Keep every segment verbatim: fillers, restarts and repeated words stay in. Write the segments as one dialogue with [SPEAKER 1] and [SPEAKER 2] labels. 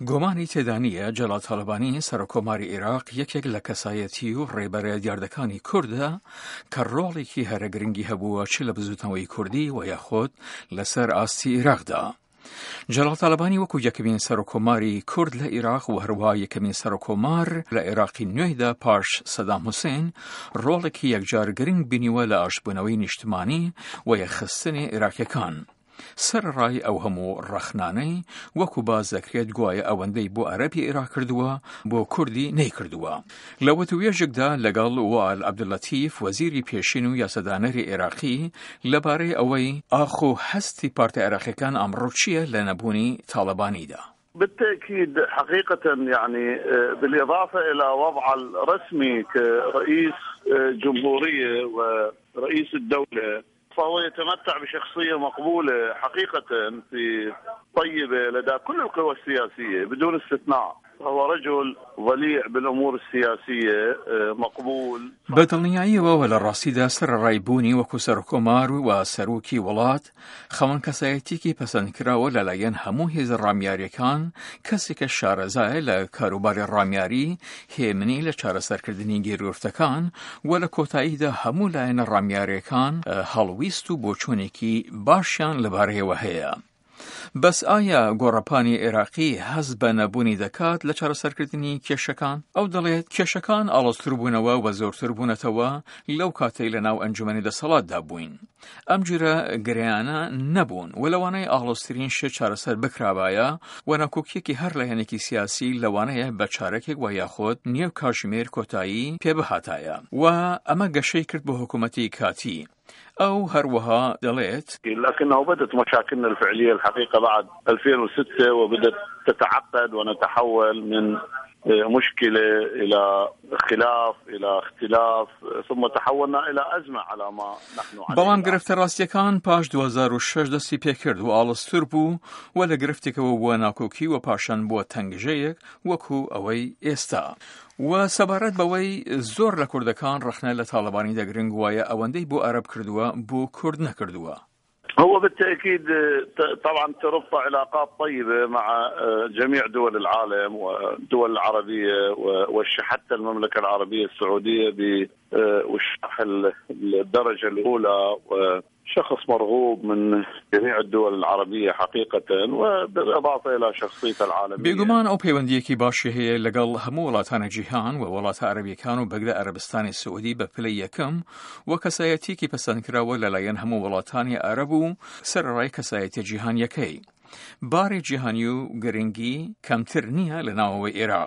[SPEAKER 1] گۆمانی تێدا نییە جەلال تاڵبانی سەرۆکۆماری عێراق یەکێک لە کەسایەتی و ڕێبەرە دیاردەکانی کوردە کە ڕۆڵێکی هەرە گرنگی هەبووە چ لە بزوتنەوەی کوردی و یاخۆت لەسەر ئاستی عێراقدا. جەلال تاڵبانی وەکو یەکەمین سەرۆکۆماری کورد لە عێراق و هەروەها یەکەمین سەرۆکۆمار لە عێراقی نوێیدا پاش سەدام حوسێن ڕۆڵێکی یەکجار گرنگ بینیوە لە ئاشتبوونەوەی نیشتمانی و یەخستنی عێراقیەکان. سەرڕای ئەو هەموو ڕەخنانەی وەکو باز دەکرێت گوایە ئەوەندەی بۆ عەرەبی عێراق کردووە بۆ کوردی نەیکردووە. لە وەتوێژێکدا لەگەڵ وائل عەبدولەتیف وەزیری پێشین و یاسەدانەری عێراقی لەبارەی ئەوەی ئاخ و هەستی پارتە عێراقیەکان ئەمڕۆ چییە لە نەبوونی تاڵبانیدا.
[SPEAKER 2] بالتأكيد حقيقة يعني بالإضافة إلى وضع الرسمي كرئيس جمهورية ورئيس الدولة، فهو يتمتع بشخصية مقبولة حقيقة في طيبة لدى كل القوى السياسية بدون استثناء. هو رجل ضليع بالأمور السياسية مقبول.
[SPEAKER 1] بەدڵنیاییەوە وە لە ڕاستیدا سەرڕایبوونی وەکو سەرۆکۆمار و سەرۆکی وڵات خەوەن کەسایەتێکی پەسەندکراوە لەلایەن هەموو هێزە ڕامیاریەکان، کەسێکە شارەزایە لە کاروباری ڕامیاری، هێمنی لە چارەسەرکردنی گێرگرفتەکان و لە کۆتاییدا هەموو لایەنە ڕامیاریەکان هەڵویست و بۆچوونێکی باشیان لەبارەیەوە هەیە. بەس ئایا گۆڕەپانی عێراقی هەز بە نەبوونی دەکات لە چارەسەرکردنی کێشەکان؟ ئەو دەڵێت کێشەکان ئاڵۆزتر بوونەوە و زۆرتر بوونەتەوە لەو کاتەی لە ناو ئەنجومەنی دەسەڵاتدا بووین. ئەم جورە گرەیانە نەبوون و لەوانەیە ئاڵۆزترین شێ چارەسەر بکرابایە و ناکۆکیەکی هەر لایەنێکی سیاسی لەوانەیە بە چارەکێک و یاخۆت نیێو کاتژمێر کۆتایی پێبهاتایە و ئەمە گەشەی کرد بۆ حکوومەتی کاتی. أو هروها دليت،
[SPEAKER 2] لكنه بدت مشاكلنا الفعلية الحقيقة بعد ألفين وستة وبدت تتعقد ونتحول من مشكلة إلى خلاف إلى اختلاف ثم تحولنا إلى أزمة على ما نحن عليه.
[SPEAKER 1] بەڵام گرفتە ڕاستیەکان پاش دو هەزار و شەش دەستی پێکرد و ئاڵۆزتر بوو و لە گرفتێکەوە بووە ناکۆکی و پاشان بووە تەنگژەیەک وەکو ئەوەی ئێستا. و سەبارەت بەوەی زۆر لە کوردەکان ڕەخنە لە تاڵبانی دەگرنگ وایە ئەوەندەی بۆ عەرەب کردووە بۆ کورد نەکردووە.
[SPEAKER 2] هو بالتأكيد طبعا تربط علاقات طيبة مع جميع دول العالم والدول العربية وحتى المملكة العربية السعودية بوشاح الدرجة الأولى، شخص مرغوب من جميع الدول العربية حقيقة وبالإضافة إلى شخصيته العالمية.
[SPEAKER 1] بێگومان ئەو پەیوەندیەکی باشی هەیە لەگەڵ هەموو وڵاتانە جیهان و وڵاتە عەرەبیەکان و بەگرە عەرەبستانی سعودی بە پلەی یەکەم و کەسایەتێکی پەسەندکراوە لەلایەن هەموو وڵاتانی عەرەب و سەرڕای کەسایەتیە جیهانیەکەی. باری جیهانی و گرنگی کەمتر نییە لە ناوەوەی عێراق.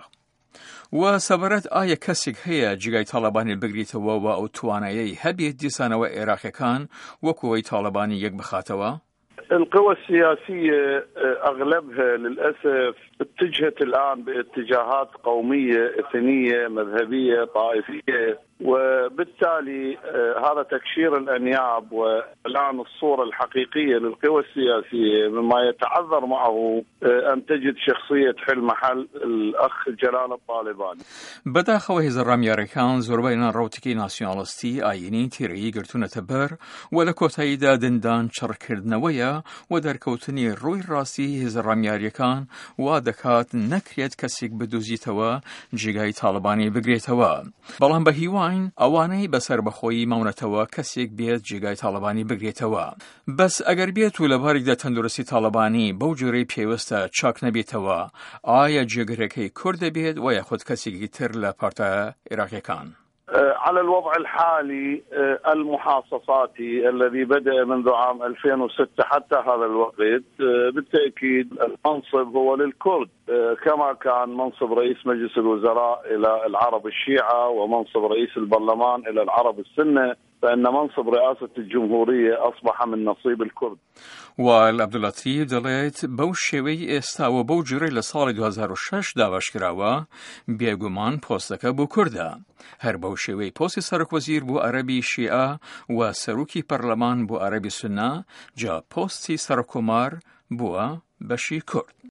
[SPEAKER 1] و سەبارەت ئایا کەسێک هەیە جگای تاڵبانی بگریتەوە و ئەو توانایەی هەبێت دیسانەوە عێراقیەکان وەکوەوەی تاڵبانی یەک بخاتەوە؟
[SPEAKER 2] القوى السياسية أغلبها للأسف اتجهت الآن باتجاهات قومية إثنية مذهبية طائفية، وبالتالي هذا تكشير الأنياب وإعلان الصورة الحقيقية للقوى السياسية مما يتعذر معه أن تجد شخصية حل محل الأخ جلال الطالباني.
[SPEAKER 1] بەداخەوە هێزە ڕامیاریەکان زۆربەیان ڕەوتێکی ناسیۆنالیستی ئاینی تیرەیی گرتوونەتە بەر و لە کۆتاییدا دندان چڕکردنەوەیە و دەرکەوتنی ڕووی ڕاستی هێزە ڕامیاریەکان وا دەکات نەکرێت کەسێک بدۆزیتەوە جێگای تاڵبانی بگرێتەوە. بەڵام بە هیواین ئەوانەی بەسەر بەخۆیی ماونەتەوە کەسێک بێت جێگای تاڵبانی بگرێتەوە. بەس ئەگەر بێت و لە بارێکدا تەندروستی تاڵبانی بەو جۆرەی پێوەستە چاک نەبێتەوە، ئایا جێگرەکەی کورد دەبێت و یاخود کەسێکی تر لە پارتە عێراقیەکان؟
[SPEAKER 2] على الوضع الحالي المحاصصاتي الذي بدأ منذ عام ألفين وستة حتى هذا الوقت بالتأكيد المنصب هو للكرد، كما كان منصب رئيس مجلس الوزراء إلى العرب الشيعة ومنصب رئيس البرلمان إلى العرب السنة، فإن منصب رئاسة الجمهورية أصبح من نصيب الكرد.
[SPEAKER 1] وائل عەبدولەتیف دەڵێت بەو شێوەی ئێستا و بەو جۆرەی لە ساڵی دو هەزار و شەش دابەشکراوە بێگومان پۆستەکە بۆ کوردە. هەر بەو شێوەی پۆستی سەرۆکوەزیر بۆ عەرەبی شیعە و سەرۆکی پەرلەمان بۆ عەرەبی سوننا، جا پۆستی سەرۆکۆمار بووە بەشی کورد.